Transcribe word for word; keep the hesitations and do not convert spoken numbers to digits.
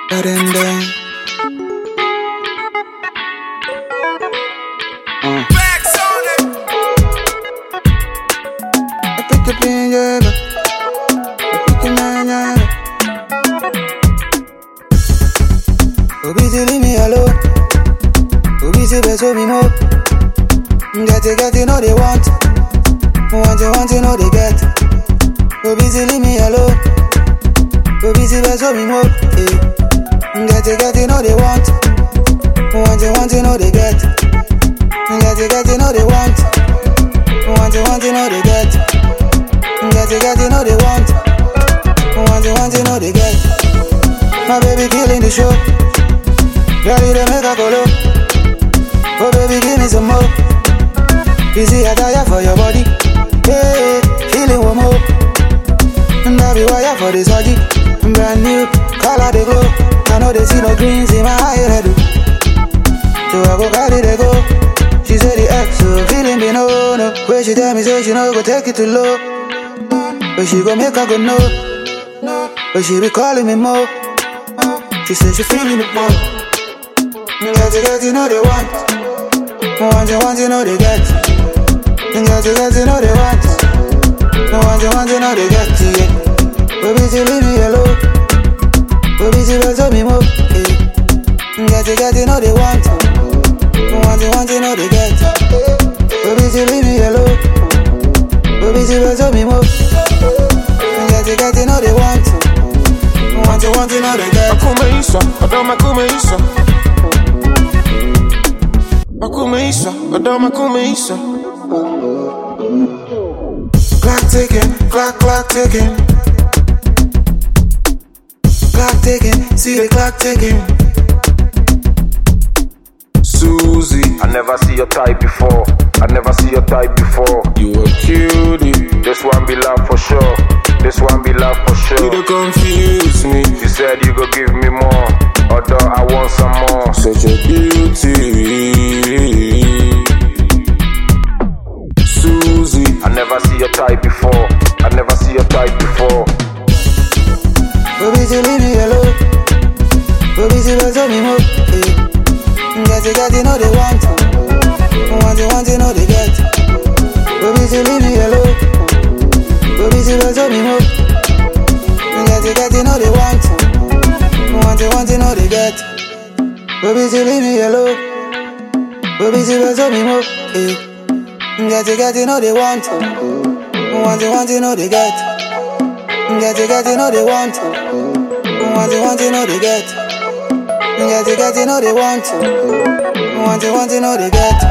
Ding ding. Uh. I pick up in yeah, I pick in yeah. Obi ti leave me alone. Obi ti be so me more. Get it, get it, no they want. Want it, want it, no they get. Obi ti leave me alone. Obi ti be so me more. Eh. Get it, get it, no they want. Want it, want it, no they get. Get it, get it, no they want. Want it, want it, no they get. Get it, get it, no they want. Want it, want it, no they get. My baby killing the show. Ready to make a colo. Oh baby, give me some more. You see I tire for your body. Hey, feeling one more. And I be wire for this orgy. Brand new, color they glow. I know they see no greens in my eye head. So I go carry they go. She said the X, so feeling me no, no. Where she tell me say she no go take it too low. But she go make her go no. But she be calling me more. She said she feeling the ball. Get it, get it, know they want. Want it, want it, know they get. Get it, get it, know they want. Want it, want it, know they get. Baby, she leave me alone. Baby, she better me more. Get it, get it, know they want. Want it, want it, know they get. Baby, she leave me alone. Baby, she better me more. Get it, get it, know they want. Want it, want it, know they get. Akume Isa, Adama Kume Isa. Akume Isa, Adama Kume Isa. Clock ticking, clock, clock ticking. Clock ticking, see the clock ticking. Susie, I never see your type before. I never see your type before. you a cutie. This one be love for sure. This one be love for You sure. don't confuse me. You said you go give me more, although I want some more. Such a beauty. Susie, I never see your type before. I never see your type before. Baby, she leave me alone. Baby, she better me more. Get it, get it, know they want. Want it, want it, know they get. Baby, she leave me alone. Baby, she better me more. Get it, get it, know they want. Want it, want it, know they get. Baby, she leave me alone. Baby, she better me more. Get it, get it, know they want. Want it, want it, know they get. Get it, get it, know they want. Want it, want it, know they get. Get it, get it, know they want. Want it, want it, know they get.